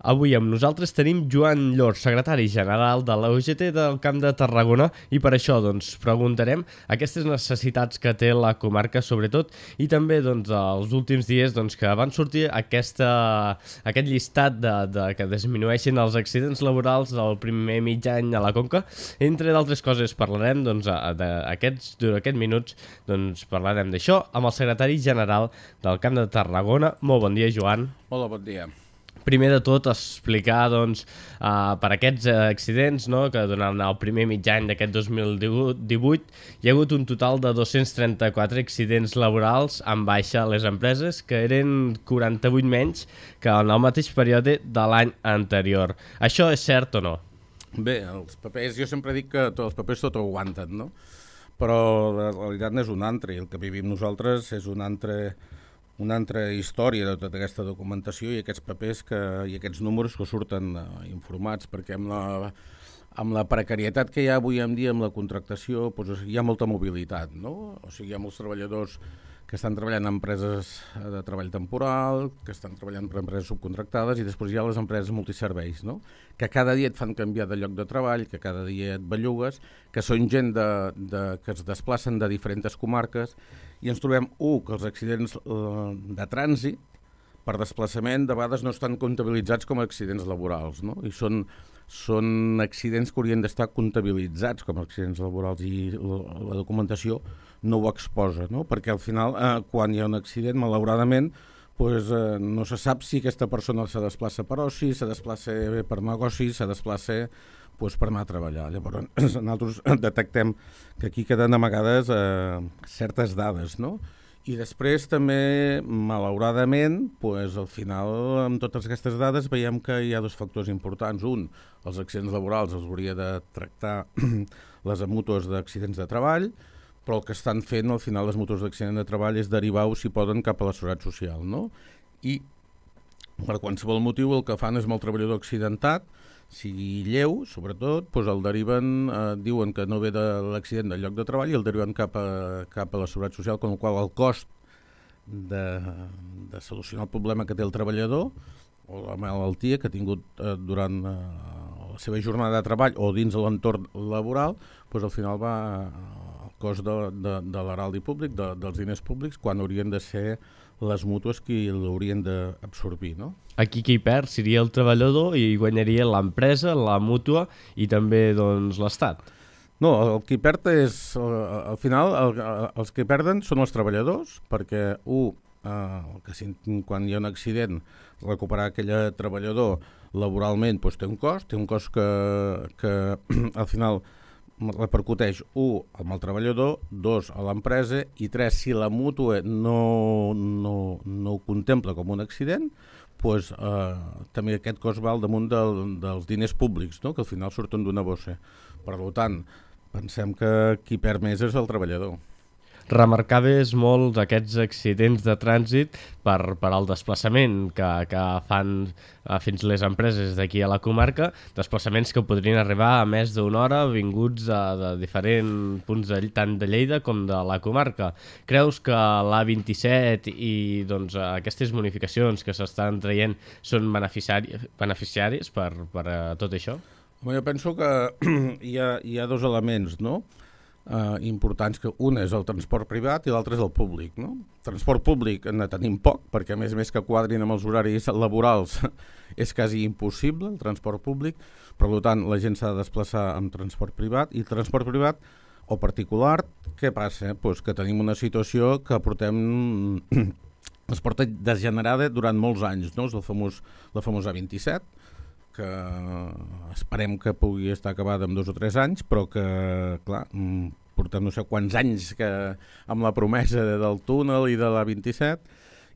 Avui amb nosaltres tenim Joan Llor, secretari general de la UGT del Camp de Tarragona, i per això preguntarem aquestes necessitats que té la comarca sobretot, i també els últims dies que van sortir aquest llistat que disminueixin els accidents laborals del primer mig any a la Conca. Entre d'altres coses parlarem durant aquests minuts, parlarem d'això amb el secretari general del Camp de Tarragona. Molt bon dia, Joan. Hola, bon dia. Primer de tot, explicar per aquests accidents, que durant el primer mig any d'aquest 2018 hi ha hagut un total de 234 accidents laborals amb baixa a les empreses, que eren 48 menys que en el mateix període de l'any anterior. Això és cert o no? Bé, els papers, jo sempre dic que tots els papers tot ho aguanten, no? Però la realitat n'és una altra, i el que vivim nosaltres és una altra història de tota aquesta documentació i aquests papers i aquests números que surten informats, perquè amb la precarietat que hi ha avui en dia amb la contractació hi ha molta mobilitat, no? O sigui, hi ha molts treballadors que estan treballant en empreses de treball temporal, que estan treballant per empreses subcontractades, i després hi ha les empreses multiserveis, no? Que cada dia et fan canviar de lloc de treball, que cada dia et bellugues, que són gent que es desplacen de diferents comarques, i ens trobem, que els accidents de trànsit per desplaçament de vegades no estan comptabilitzats com a accidents laborals, no? I són accidents que haurien d'estar comptabilitzats com a accidents laborals, i la documentació no ho exposa, no? Perquè al final, quan hi ha un accident, malauradament, no se sap si aquesta persona se desplaça per oci, se desplaça per negoci, se desplaça per anar a treballar. Llavors, nosaltres detectem que aquí queden amagades certes dades, no? I després també, malauradament, al final, amb totes aquestes dades, veiem que hi ha dos factors importants. Un, els accidents laborals els hauria de tractar les mútues d'accidents de treball, però el que estan fent, al final, les mútues d'accidents de treball és derivar-ho, si poden, cap a la Seguretat Social, no? I, per qualsevol motiu, el que fan és amb el treballador accidentat, sigui lleu, sobretot, el deriven, diuen que no ve de l'accident del lloc de treball, i el deriven cap a la Seguretat Social, amb el qual el cost de solucionar el problema que té el treballador o la malaltia que ha tingut durant la seva jornada de treball o dins l'entorn laboral, al final va al cost de l'heraldi públic, dels diners públics, quan haurien de ser les mútues qui l'haurien d'absorbir, no? Aquí qui perd seria el treballador i guanyaria l'empresa, la mútua i també l'Estat. No, el qui perd és, al final, els que perden són els treballadors, perquè quan hi ha un accident, recuperar aquell treballador laboralment té un cost que al final repercuteix, 1, amb el treballador, 2, a l'empresa, i 3, si la mútua no ho contempla com un accident, també aquest cost va al damunt dels diners públics, no? Que al final surten d'una bossa. Per tant, pensem que qui perd més és el treballador. Remarcaves molt aquests accidents de trànsit per al desplaçament que fan fins les empreses d'aquí a la comarca, desplaçaments que podrien arribar a més d'una hora, vinguts de diferents punts tant de Lleida com de la comarca. Creus que l'A27 i aquestes bonificacions que s'estan traient són beneficiaris per tot això? Jo penso que hi ha dos elements, no? Importants, que un és el transport privat i l'altre és el públic, no? Transport públic en tenim poc, perquè a més que quadrin amb els horaris laborals és quasi impossible, el transport públic. Per tant, la gent s'ha de desplaçar amb transport privat, i transport privat o particular, què passa? Que tenim una situació que es porta degenerada durant molts anys, no? És la famosa A27, que esperem que pugui estar acabada en 2 o 3 anys, però que, clar, portem no sé quants anys amb la promesa del túnel i de la 27,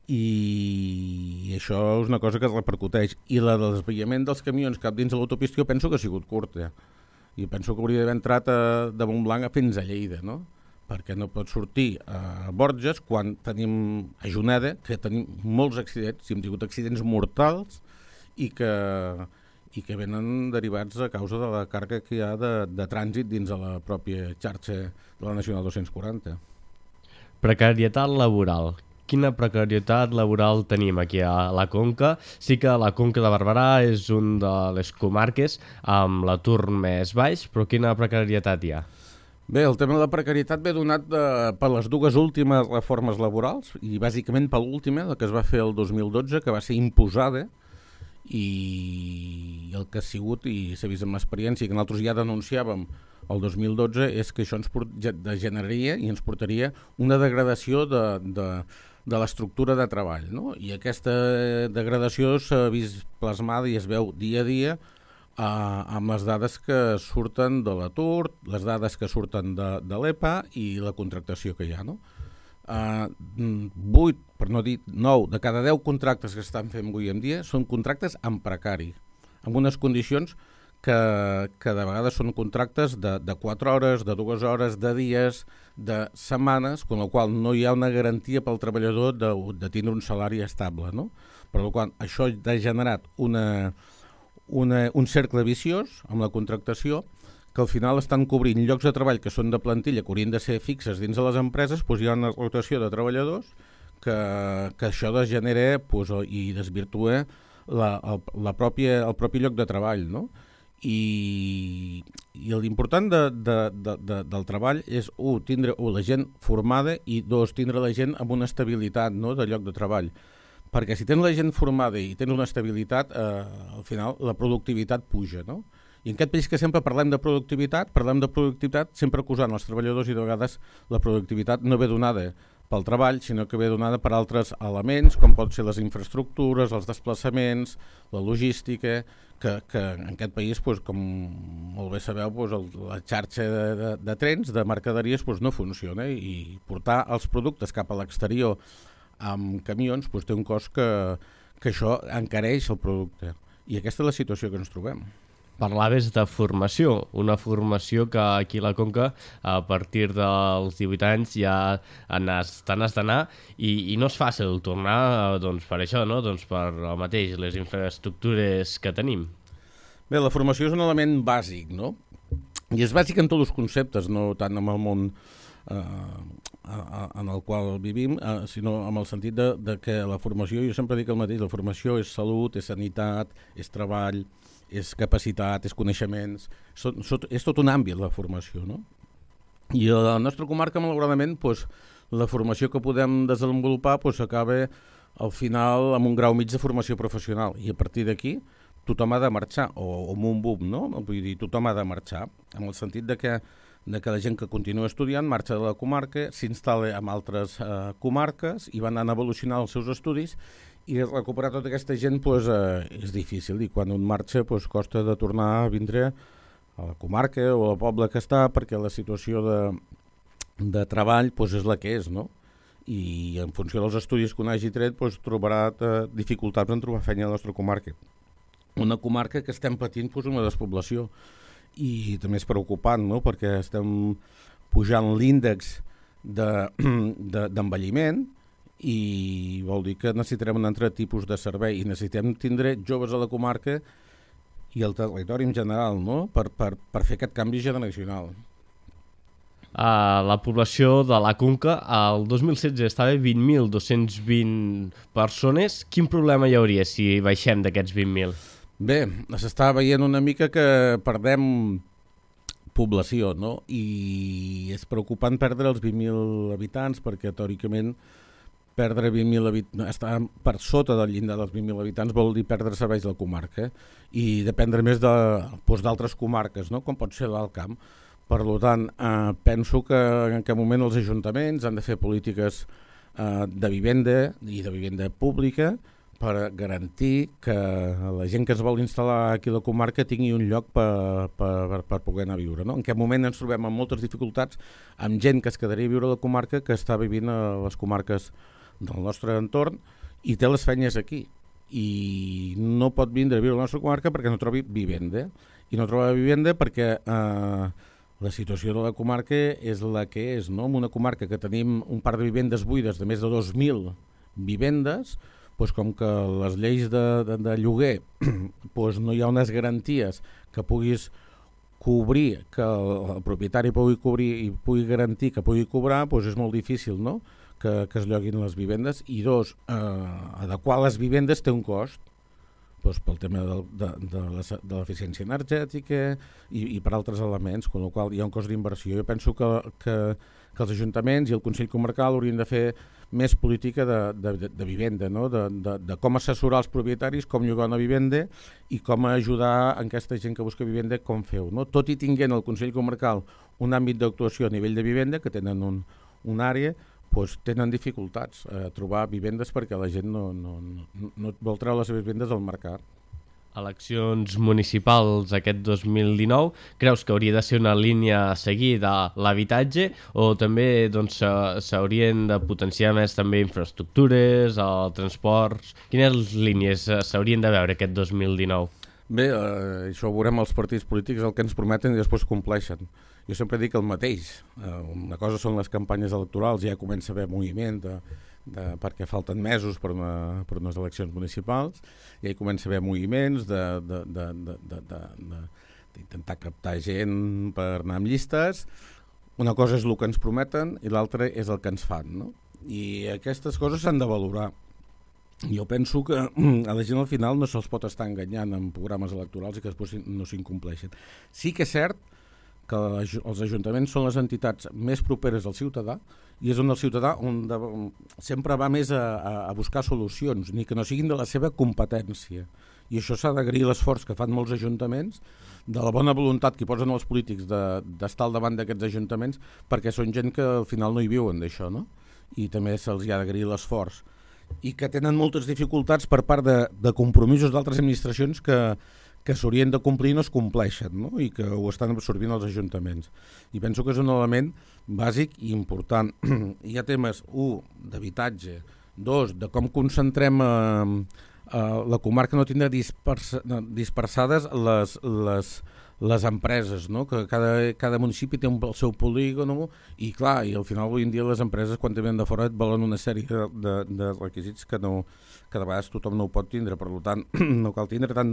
i això és una cosa que es repercuteix. I la del desviament dels camions cap dins de l'autopista jo penso que ha sigut curta. I penso que hauria d'haver entrat de Montblanc fins a Lleida, no? Perquè no pot sortir a Borges quan tenim a Juneda, que tenim molts accidents, i hem tingut accidents mortals, i que venen derivats a causa de la càrrega que hi ha de trànsit dins de la pròpia xarxa de la Nacional 240. Precarietat laboral. quina precarietat laboral tenim aquí a la Conca. Sí que la Conca de Barberà és un de les comarques amb l'atur més baix, però quina precarietat hi ha? Bé, el tema de la precarietat ve donat per les dues últimes reformes laborals i bàsicament per l'última, la que es va fer el 2012, que va ser imposada, i el que ha sigut, i s'ha vist amb l'experiència, que nosaltres ja denunciàvem el 2012, és que això ens generaria i ens portaria una degradació de l'estructura de treball, no? I aquesta degradació s'ha vist plasmada i es veu dia a dia amb les dades que surten de l'atur, les dades que surten de l'EPA i la contractació que hi ha, no? 8, per no dir 9, de cada 10 contractes que estan fent avui en dia són contractes en precari, amb unes condicions que de vegades són contractes de 4 hores, de 2 hores, de dies, de setmanes, amb la qual no hi ha una garantia pel treballador de tindre un salari estable, no? Per la qual això ha generat un cercle viciós amb la contractació, que al final estan cobrint llocs de treball que són de plantilla, que haurien de ser fixes dins de les empreses, doncs hi ha una rotació de treballadors que això degenera i desvirtua el propi lloc de treball, no? I l'important del treball és, tindre la gent formada i, tindre la gent amb una estabilitat, no?, de lloc de treball. Perquè si tens la gent formada i tens una estabilitat, al final la productivitat puja, no? I en aquest país que sempre parlem de productivitat sempre acusant els treballadors, i de vegades la productivitat no ve donada pel treball, sinó que ve donada per altres elements, com pot ser les infraestructures, els desplaçaments, la logística, que en aquest país, com molt bé sabeu, la xarxa de trens, de mercaderies, no funciona, i portar els productes cap a l'exterior amb camions té un cost que això encareix el producte. I aquesta és la situació que ens trobem. Parlaves de formació, una formació que aquí a la Conca a partir dels 18 anys ja n'has d'anar i no és fàcil tornar per això, no? Per el mateix, les infraestructures que tenim. Bé, la formació és un element bàsic, no? I és bàsic en tots els conceptes, no tant en el món en el qual vivim, sinó en el sentit de que la formació, jo sempre dic el mateix, la formació és salut, és sanitat, és treball, és capacitat, és coneixements, és tot un àmbit la formació, no? I a la nostra comarca, malauradament, la formació que podem desenvolupar acaba al final amb un grau mig de formació professional, i a partir d'aquí tothom ha de marxar, o amb un boom, no? Vull dir, tothom ha de marxar, en el sentit de que la gent que continua estudiant marxa de la comarca, s'instal·la en altres comarques i van anar evolucionant els seus estudis, i recuperar tota aquesta gent és difícil, i quan un marxa costa de tornar a vindre a la comarca o al poble que està, perquè la situació de treball és la que és, no? I en funció dels estudis que un hagi tret trobarà dificultats en trobar feina a la nostra comarca. Una comarca que estem patint una despoblació, i també és preocupant, no?, perquè estem pujant l'índex d'envelliment, i vol dir que necessitarem un altre tipus de servei, i necessitem tindre joves a la comarca i al territori en general, no?, per fer aquest canvi generacional. La població de la Conca el 2016 estava 20.220 persones. Quin problema hi hauria si baixem d'aquests 20.000? Bé, s'està veient una mica que perdem població, no? I és preocupant perdre els 20.000 habitants, perquè teòricament perdre 20.000 habitants, estar per sota del llindar dels 20.000 habitants vol dir perdre serveis de la comarca i dependre més d'altres comarques, no?, com pot ser l'Alt Camp. Per tant, penso que en aquest moment els ajuntaments han de fer polítiques de vivenda i de vivenda pública per garantir que la gent que es vol instal·lar aquí a la comarca tingui un lloc per poder anar a viure, no? En aquest moment ens trobem amb moltes dificultats, amb gent que es quedaria a viure a la comarca que està vivint a les comarques del nostre entorn i té les feines aquí i no pot vindre a viure a la nostra comarca perquè no trobi vivenda, i no troba vivenda perquè la situació de la comarca és la que és, no? En una comarca que tenim un parc de vivendes buides de més de 2.000 vivendes, com que les lleis de lloguer no hi ha unes garanties que puguis cobrir, que el propietari pugui cobrir i pugui garantir que pugui cobrar, és molt difícil, no?, que es lloguin les vivendes, i dos, adequar les vivendes té un cost, doncs pel tema de l'eficiència energètica i per altres elements, amb la qual hi ha un cost d'inversió. Jo penso que els ajuntaments i el Consell Comarcal haurien de fer més política de vivenda, no? de com assessorar els propietaris, com llogar una vivenda i com ajudar a aquesta gent que busca vivenda, com feu. No? Tot i tinguent el Consell Comarcal un àmbit d'actuació a nivell de vivenda, que tenen una àrea, doncs tenen dificultats a trobar vivendes perquè la gent no vol treure les seves vivendes al mercat. Eleccions municipals aquest 2019, creus que hauria de ser una línia a seguir de l'habitatge o també doncs, s'haurien de potenciar més també infraestructures, el transports? Quines línies s'haurien de veure aquest 2019? Bé, això ho veurem els partits polítics, el que ens prometen i després compleixen. Jo sempre dic el mateix. Una cosa són les campanyes electorals, ja comença a haver moviment perquè falten mesos per unes eleccions municipals, ja hi comença a haver moviments d'intentar captar gent per anar amb llistes. Una cosa és el que ens prometen i l'altra és el que ens fan, no? I aquestes coses s'han de valorar. Jo penso que a la gent al final no se'ls pot estar enganyant amb programes electorals i que després no s'incompleixen. Sí que és cert que els ajuntaments són les entitats més properes al ciutadà i és on el ciutadà sempre va més a buscar solucions, ni que no siguin de la seva competència. I això s'ha d'agrair l'esforç que fan molts ajuntaments, de la bona voluntat que hi posen els polítics d'estar al davant d'aquests ajuntaments, perquè són gent que al final no hi viuen d'això, no? I també se'ls hi ha d'agrair l'esforç. I que tenen moltes dificultats per part de compromisos d'altres administracions que s'haurien de complir i no es compleixen, no? I que ho estan absorbint els ajuntaments. I penso que és un element bàsic i important. Hi ha temes, 1, d'habitatge, 2, de com concentrem la comarca, no tindrà dispersades les empreses, no? Que cada municipi té el seu polígon i clar, i al final avui en dia les empreses quan te venen de fora et volen una sèrie de requisits que de vegades tothom no ho pot tindre, per tant no cal tindre tant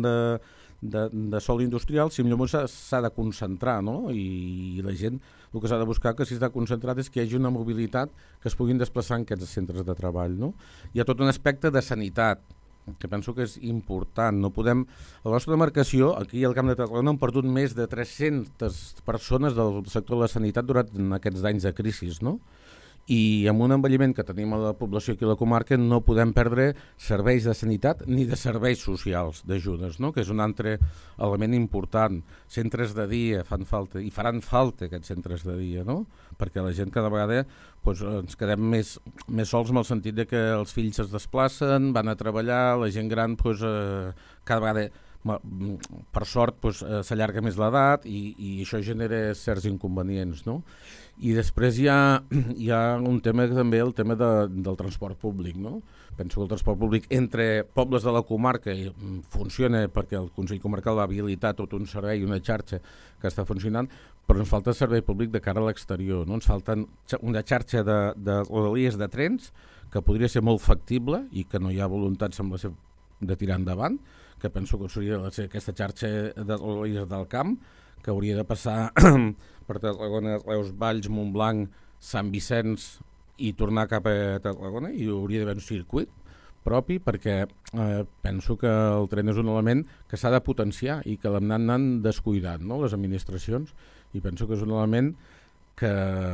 de sòl industrial, si llavors s'ha de concentrar, no? I la gent el que s'ha de buscar que si està concentrat és que hi hagi una mobilitat que es puguin desplaçar en aquests centres de treball, no? Hi ha tot un aspecte de sanitat que penso que és important. No podem... A la nostra demarcació, aquí al Camp de Tarragona, han perdut més de 300 persones del sector de la sanitat durant aquests anys de crisi, no? I amb un envelliment que tenim a la població aquí a la comarca no podem perdre serveis de sanitat ni de serveis socials d'ajudes, no? Que és un altre element important. Centres de dia fan falta i faran falta aquests centres de dia, no? Perquè la gent cada vegada doncs, ens quedem més sols en el sentit de que els fills es desplacen, van a treballar, la gent gran doncs, cada vegada per sort doncs, s'allarga més l'edat i això genera certs inconvenients, no? I després hi ha un tema també, el tema del transport públic, no? Penso que el transport públic entre pobles de la comarca funciona perquè el Consell Comarcal va habilitar tot un servei, una xarxa que està funcionant, però ens falta servei públic de cara a l'exterior, no? Ens falta una xarxa de rodalies de trens que podria ser molt factible i que no hi ha voluntat, sembla ser, de tirar endavant, que penso que hauria de ser aquesta xarxa de rodalies del camp, que hauria de passar per Tarragona, Reus, Valls, Montblanc, Sant Vicenç i tornar cap a Tarragona, i hauria d'haver un circuit propi perquè penso que el tren és un element que s'ha de potenciar i que l'hem anat descuidant, no? Les administracions, i penso que és un element que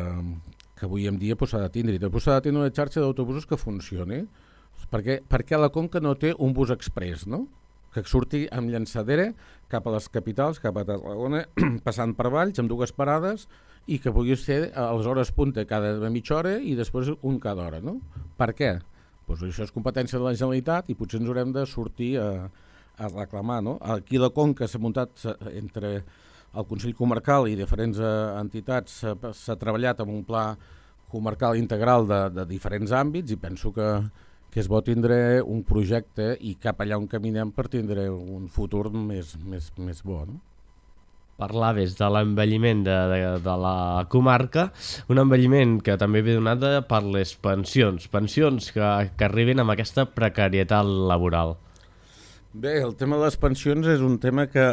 avui en dia s'ha de tindre. I després s'ha de tenir una xarxa d'autobusos que funcioni, perquè la Conca no té un bus express, no? Que surti amb llançadera cap a les capitals, cap a Tarragona, passant per Valls, amb 2 parades, i que pugui ser a les hores punta cada mitja hora i després un cada hora, no? Per què? Doncs això és competència de la Generalitat i potser ens haurem de sortir a reclamar, no? Aquí la Conca s'ha muntat entre el Consell Comarcal i diferents entitats, s'ha treballat amb un pla comarcal integral de diferents àmbits i penso que és bo tindre un projecte i cap allà on caminem per tindre un futur més bo, no? Parlaves de l'envelliment de la comarca, un envelliment que també ve donat per les pensions que arriben amb aquesta precarietat laboral. Bé, el tema de les pensions és un tema que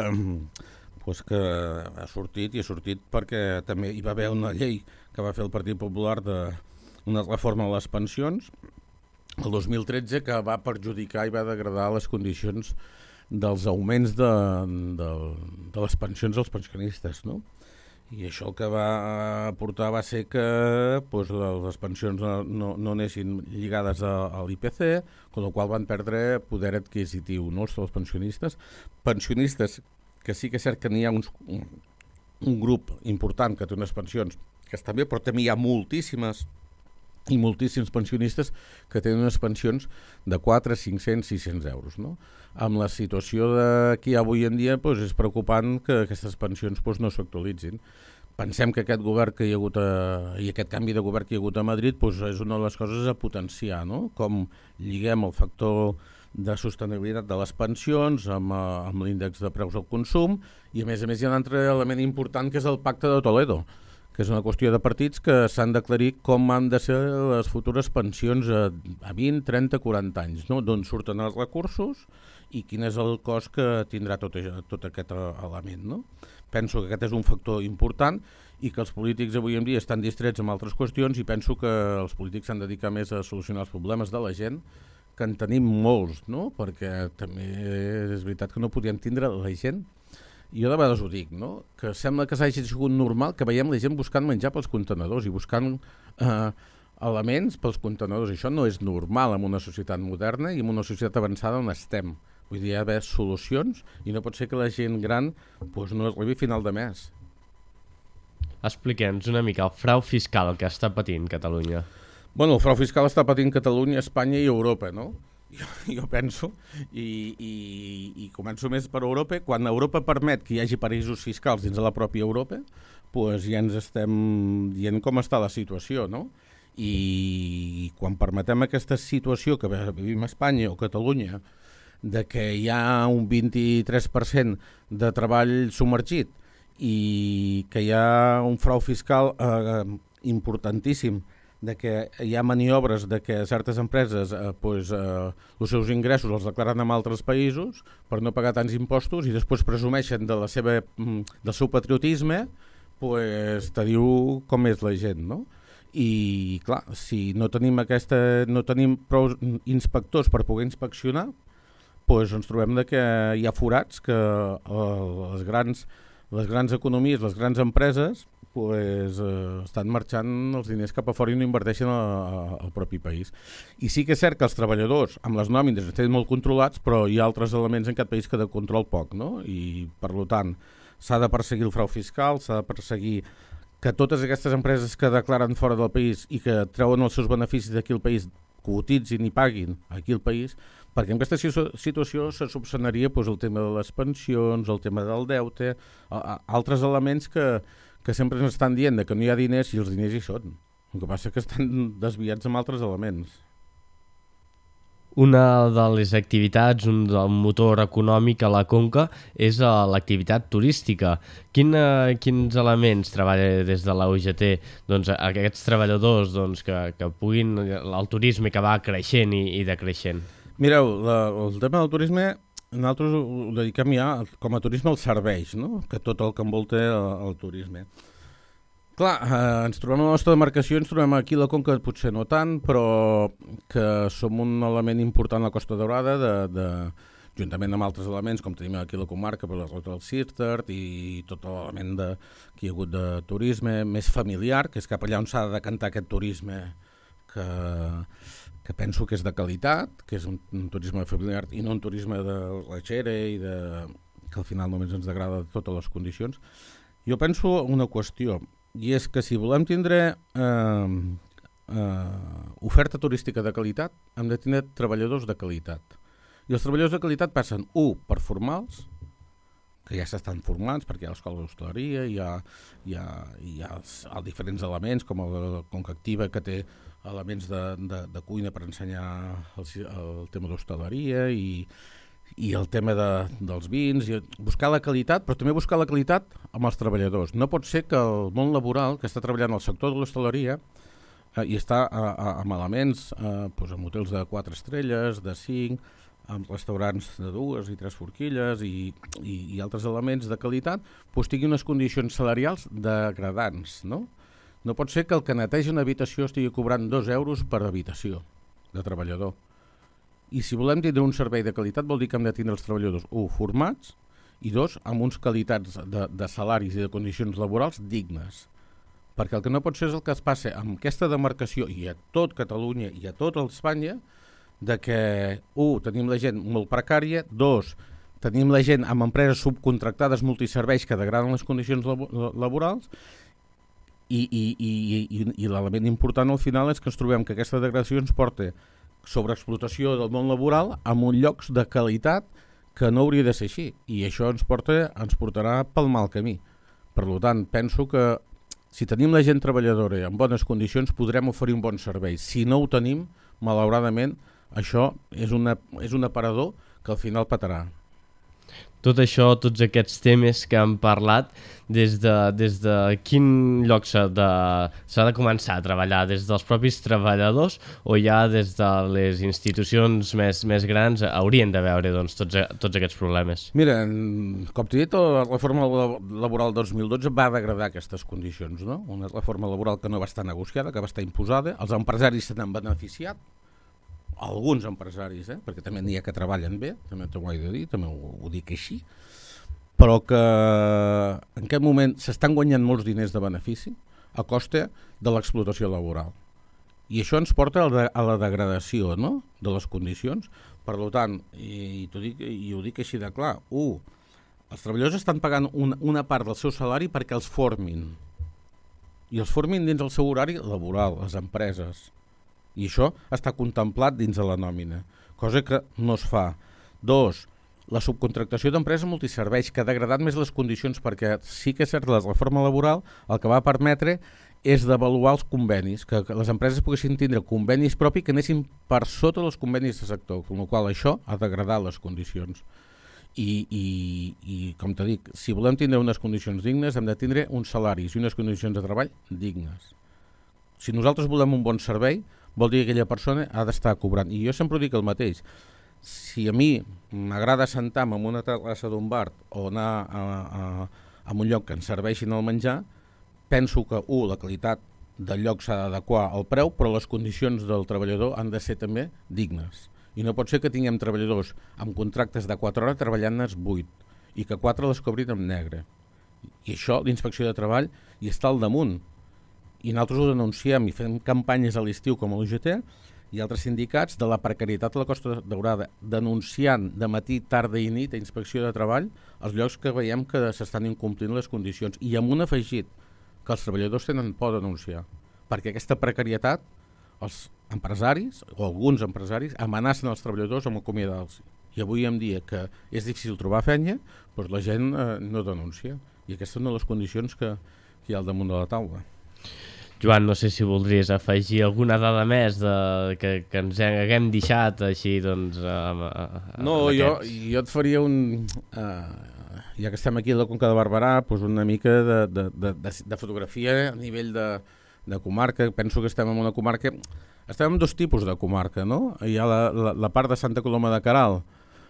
ha sortit perquè també hi va haver una llei que va fer el Partit Popular una reforma de les pensions, el 2013, que va perjudicar i va degradar les condicions dels augments de les pensions als pensionistes, no? I això el que va portar va ser que les pensions no anessin lligades a l'IPC, amb la qual van perdre poder adquisitiu, no? Els pensionistes que sí que és cert que n'hi ha un grup important que té unes pensions que estan bé, però també hi ha moltíssims pensionistes que tenen unes pensions de 4, 500, 600 euros, no? Amb la situació que hi ha avui en dia és preocupant que aquestes pensions no s'actualitzin. Pensem que aquest govern que hi ha hagut i aquest canvi de govern que hi ha hagut a Madrid és una de les coses a potenciar, no? Com lliguem el factor de sostenibilitat de les pensions amb l'índex de preus al consum, i a més hi ha un altre element important que és el Pacte de Toledo, que és una qüestió de partits que s'han d'aclarir com han de ser les futures pensions a 20, 30, 40 anys, no? D'on surten els recursos i quin és el cost que tindrà tot aquest element, no? Penso que aquest és un factor important i que els polítics avui en dia estan distrets amb altres qüestions, i penso que els polítics s'han de dedicar més a solucionar els problemes de la gent, que en tenim molts, no? Perquè també és veritat que no podíem tindre la gent. Jo de vegades ho dic, no? Que sembla que s'hagi sigut normal que veiem la gent buscant menjar pels contenedors i buscant elements pels contenedors. Això no és normal en una societat moderna i en una societat avançada on estem. Vull dir, hi ha d'haver solucions i no pot ser que la gent gran no arribi a final de mes. Expliquem-nos una mica el frau fiscal que està patint Catalunya. Bueno, el frau fiscal està patint Catalunya, Espanya i Europa, no? Jo penso, i començo més per Europa. Quan Europa permet que hi hagi paradisos fiscals dins de la pròpia Europa, ja ens estem dient com està la situació, no? I quan permetem aquesta situació que vivim a Espanya o Catalunya, de que hi ha un 23% de treball submergit i que hi ha un frau fiscal importantíssim, de que hi ha maniobres de que certes empreses els seus ingressos els declaren en altres països per no pagar tants impostos i després presumeixen del seu patriotisme, te diu com és la gent, no? I clar, si no tenim prou inspectors per poder inspeccionar, ens trobem que hi ha forats que les grans economies, les grans empreses estan marxant els diners cap a fora i no inverteixen al propi país. I sí que és cert que els treballadors amb les nòmines estan molt controlats, però hi ha altres elements en aquest país que de control poc, no? I per tant s'ha de perseguir el frau fiscal, s'ha de perseguir que totes aquestes empreses que declaren fora del país i que treuen els seus beneficis d'aquí al país cotitzin i paguin aquí al país, perquè en aquesta situació se subsanaria el tema de les pensions, el tema del deute, altres elements que sempre ens estan dient que no hi ha diners, i els diners hi són. El que passa que estan desviats amb altres elements. Una de les activitats, un motor econòmic a la Conca és l'activitat turística. Quins elements treballa des de la UGT aquests treballadors que puguin el turisme que va creixent i decreixent? Mireu, el tema del turisme nosaltres ho dediquem ja com a turisme als serveis, no? Que tot el que envolta el turisme. Clar, ens trobem a la nostra demarcació, ens trobem aquí a la Conca, potser no tant, però que som un element important a la Costa Daurada, juntament amb altres elements, com tenim aquí a la comarca, per la ruta del Círter i tot l'element que hi ha hagut de turisme més familiar, que és cap allà on s'ha de decantar aquest turisme que penso que és de qualitat, que és un turisme familiar i no un turisme de ratxera i que al final només ens agrada totes les condicions. Jo penso una qüestió, i és que si volem tindre oferta turística de qualitat, hem de tenir treballadors de qualitat. I els treballadors de qualitat passen, per formals, que ja s'estan formats, perquè hi ha l'escola d'hostaleria, hi ha els diferents elements, com la Conca Activa, que té elements de cuina per ensenyar el tema d'hostaleria i el tema dels vins, i buscar la qualitat, però també buscar la qualitat amb els treballadors. No pot ser que el món laboral, que està treballant al sector de l'hostaleria, i està amb elements, amb hotels de 4 estrelles, de 5, amb restaurants de 2 i 3 forquilles i altres elements de qualitat, tingui unes condicions salarials degradants, no? No pot ser que el que neteja una habitació estigui cobrant 2 euros per habitació de treballador. I si volem tindre un servei de qualitat vol dir que hem de tindre els treballadors, formats, i dos, amb uns qualitats de salaris i de condicions laborals dignes. Perquè el que no pot ser és el que es passa amb aquesta demarcació i a tot Catalunya i a tot Espanya, de que, tenim la gent molt precària, dos, tenim la gent amb empreses subcontractades multiserveis que degraden les condicions laborals i l'element important al final és que ens trobem que aquesta degradació ens porta sobreexplotació del món laboral en uns llocs de qualitat que no hauria de ser així i això ens portarà pel mal camí. Per tant, penso que si tenim la gent treballadora en bones condicions podrem oferir un bon servei. Si no ho tenim, malauradament, això és un aparador que al final petarà. Tot això, tots aquests temes que hem parlat, des de quin lloc s'ha de començar a treballar? Des dels propis treballadors o ja des de les institucions més grans haurien de veure tots aquests problemes? Mira, com t'he dit, la reforma laboral 2012 va degradar aquestes condicions, no? Una reforma laboral que no va estar negociada, que va estar imposada, els empresaris se n'han beneficiat, alguns empresaris, perquè també n'hi ha que treballen bé, també t'ho he de dir, també ho dic així, però que en aquest moment s'estan guanyant molts diners de benefici a costa de l'explotació laboral. I això ens porta a la degradació, no?, de les condicions. Per tant, i ho dic així de clar, els treballadors estan pagant una part del seu salari perquè els formin. I els formin dins el seu horari laboral, les empreses. I això està contemplat dins de la nòmina, cosa que no es fa. Dos, la subcontractació d'empreses multiserveis, que ha degradat més les condicions, perquè sí que és cert que la reforma laboral el que va permetre és d'avaluar els convenis, que les empreses poguessin tindre convenis propis que anessin per sota dels convenis de sector, amb la qual això ha degradat les condicions. I com t'he dit, si volem tindre unes condicions dignes hem de tindre uns salaris i unes condicions de treball dignes. Si nosaltres volem un bon servei, vol dir que aquella persona ha d'estar cobrant. I jo sempre dic el mateix. Si a mi m'agrada sentar-me en una terrassa d'un bar o anar a un lloc que ens serveixin el menjar, penso que, la qualitat del lloc s'ha d'adequar al preu, però les condicions del treballador han de ser també dignes. I no pot ser que tinguem treballadors amb contractes de 4 hores treballant-ne 8 i que 4 les cobrin en negre. I això, l'inspecció de treball, hi està al damunt. I nosaltres ho denunciem i fem campanyes a l'estiu com a l'UGT i altres sindicats de la precarietat a la Costa Daurada, denunciant de matí, tarda i nit a inspecció de treball els llocs que veiem que s'estan incomplint les condicions i amb un afegit que els treballadors tenen por de denunciar, perquè aquesta precarietat els empresaris o alguns empresaris amenacen els treballadors amb acomiadar-los. I avui en dia que és difícil trobar feina, doncs la gent no denuncia i aquesta és una de les condicions que hi ha al damunt de la taula. Joan, no sé si voldries afegir alguna dada més que ens haguem deixat així, doncs... No, jo et faria ja que estem aquí a la Conca de Barberà, doncs una mica de fotografia a nivell de comarca. Penso que estem en una comarca... Estem en dos tipus de comarca, no? Hi ha la part de Santa Coloma de Queralt,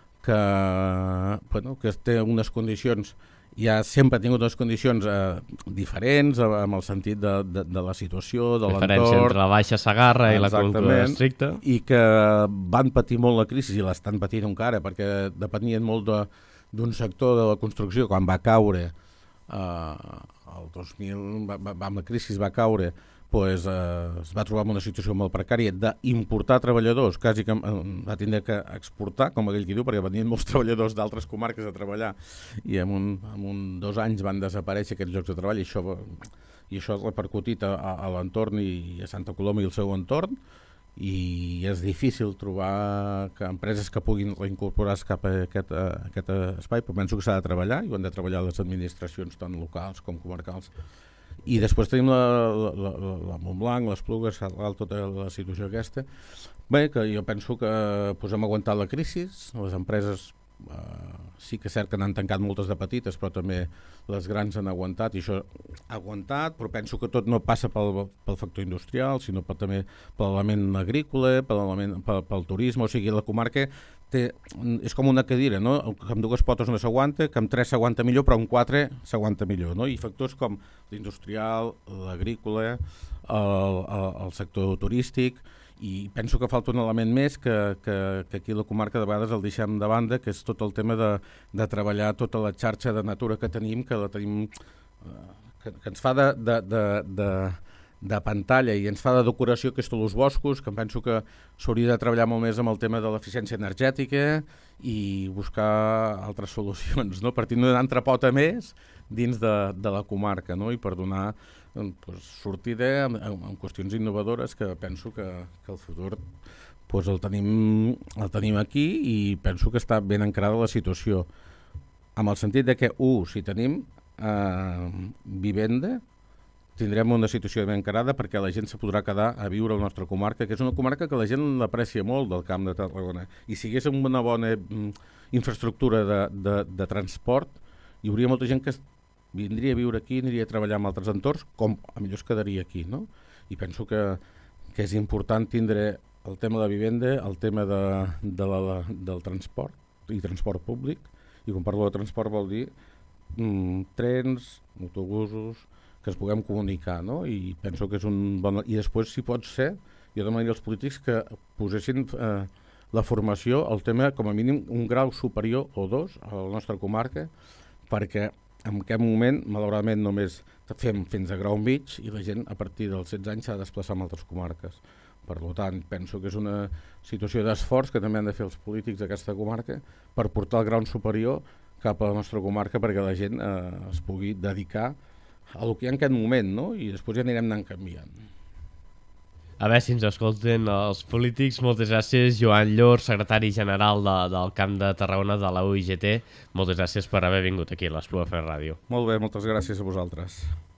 que té unes condicions... ja sempre ha tingut unes condicions diferents amb el sentit de la situació, de l'entorn... Diferència entre la Baixa Segarra i la Conca Estricta. I que van patir molt la crisi i l'estan patint encara, perquè depenien molt d'un sector de la construcció. Quan va caure, el 2000, amb la crisi va caure, es va trobar en una situació molt precària d'importar treballadors, quasi que va tindre que exportar, com aquell qui diu, perquè venien molts treballadors d'altres comarques a treballar i en 2 anys van desaparèixer aquests llocs de treball i això ha repercutit a l'entorn i a Santa Coloma i el seu entorn i és difícil trobar empreses que puguin reincorporar-se cap a aquest espai, però penso que s'ha de treballar i ho han de treballar les administracions tant locals com comarcals. I després tenim la Montblanc, les Plugues, tota la situació aquesta. Bé, que jo penso que hem aguantat la crisi, les empreses sí que és cert que n'han tancat moltes de petites, però també les grans han aguantat, i això ha aguantat, però penso que tot no passa pel factor industrial, sinó també per l'element agrícola, pel turisme, o sigui, la comarca és com una cadira, no? Que amb 2 potes no s'aguanta, que amb 3 s'aguanta millor, però amb 4 s'aguanta millor, no? I factors com l'industrial, l'agrícola, el sector turístic, i penso que falta un element més que aquí a la comarca de vegades el deixem de banda, que és tot el tema de treballar tota la xarxa de natura que tenim, que la tenim, que ens fa de pantalla i ens fa de decoració, que és tots els boscos, que em penso que s'hauria de treballar molt més amb el tema de l'eficiència energètica i buscar altres solucions, no? Partint d'una altra pota més dins de la comarca, no? I per donar sortida en qüestions innovadores que penso que el futur el tenim aquí, i penso que està ben encarada la situació, amb el sentit de que, si tenim vivenda, tindrem una situació ben encarada perquè la gent se podrà quedar a viure a la nostra comarca, que és una comarca que la gent l'aprecia molt, del Camp de Tarragona, i si hagués una bona infraestructura de transport, hi hauria molta gent que vindria a viure aquí, aniria a treballar en altres entorns, com a millor es quedaria aquí, no? I penso que és important tindre el tema de la vivenda, el tema del transport i transport públic, i quan parlo de transport vol dir trens, autobusos, que es puguem comunicar, no? I penso que és un bon... I després, si pot ser, jo demanaria als polítics que posessin la formació, el tema, com a mínim, un grau superior o 2 a la nostra comarca, perquè en aquest moment, malauradament, només fem fins a grau mig i la gent a partir dels 16 anys s'ha de desplaçar a altres comarques. Per tant, penso que és una situació d'esforç que també han de fer els polítics d'aquesta comarca per portar el grau superior cap a la nostra comarca perquè la gent es pugui dedicar a el que hi ha en aquest moment, no? I després ja anirem anant canviant. A veure si ens escolten els polítics. Moltes gràcies, Joan Llor, secretari general del Camp de Tarragona de la UIGT. Moltes gràcies per haver vingut aquí a l'Espluga FM Ràdio. Molt bé, moltes gràcies a vosaltres.